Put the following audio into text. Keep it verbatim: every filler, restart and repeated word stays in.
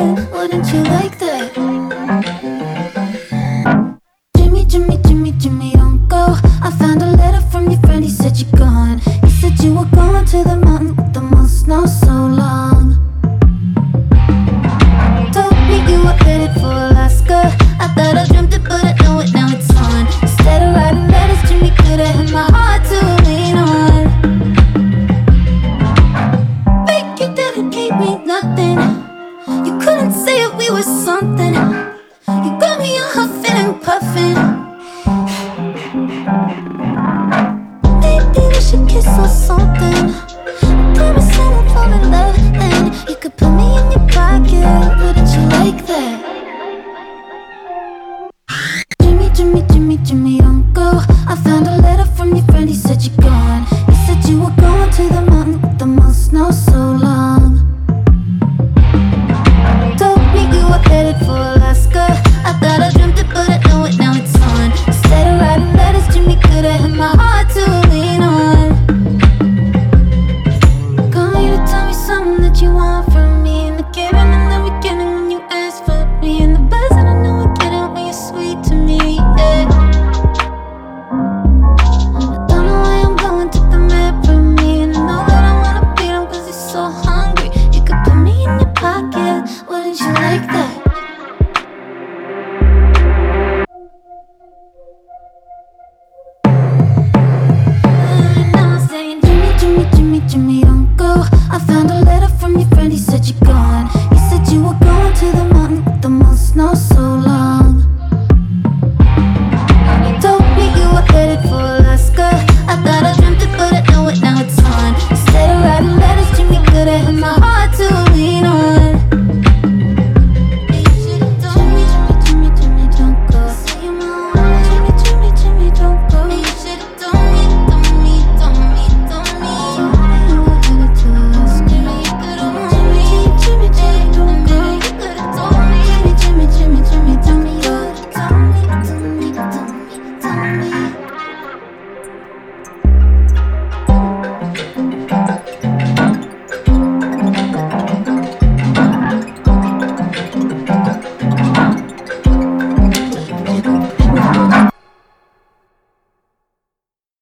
pocket. Wouldn't you like that? Jimmy, Jimmy, Jimmy, Jimmy, don't go. I found a letter from your friend, he said you're gone. He said you were going to the mountain with the most snow so long. Told me you were headed for Alaska. I thought I dreamt it, but I know it, now it's on. Instead of writing letters, Jimmy could've had my heart to lean on. Fake, you didn't me nothing. You couldn't say it, we were something. You got me all huffing and puffing. Maybe we should kiss or something. I promise I won't fall in love then. You could put me in your pocket. Wouldn't you like that? Jimmy, Jimmy, Jimmy, Jimmy, don't go. I found a letter from your friend, he said you're gone. He said you were going to the mountain with the most snow so long. Told me you were headed for Alaska. I thought I dreamt it, but I know it, now it's on. Instead of writing letters, Jimmy could've had my heart to lean on. Calling you to tell me something that you want from me. And the giving and the beginning when you ask for me. And the buzz and I know I get it when you're sweet to me, yeah. I don't know why I'm going to the map for me. And I know that I wanna beat him cause he's so hungry. You could put me in your pocket. Wouldn't you like that? Now I'm saying Jimmy, Jimmy, Jimmy, Jimmy, don't go. I found a letter from your friend, he said you're gone. He said you were going to the mountain with the most snow so long.